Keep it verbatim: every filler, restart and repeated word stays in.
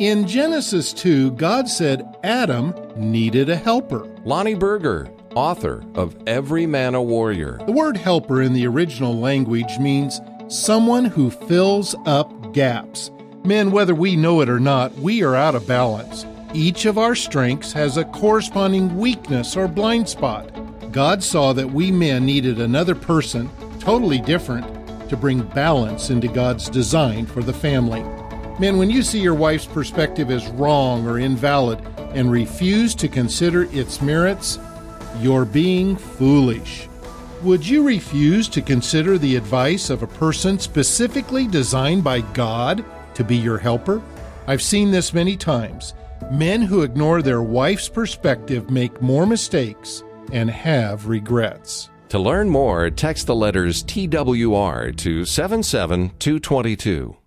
In Genesis two, God said Adam needed a helper. Lonnie Berger, author of Every Man a Warrior. The word helper in the original language means someone who fills up gaps. Men, whether we know it or not, we are out of balance. Each of our strengths has a corresponding weakness or blind spot. God saw that we men needed another person, totally different, to bring balance into God's design for the family. Men, when you see your wife's perspective as wrong or invalid and refuse to consider its merits, you're being foolish. Would you refuse to consider the advice of a person specifically designed by God to be your helper? I've seen this many times. Men who ignore their wife's perspective make more mistakes and have regrets. To learn more, text the letters T W R to seven seven two two two.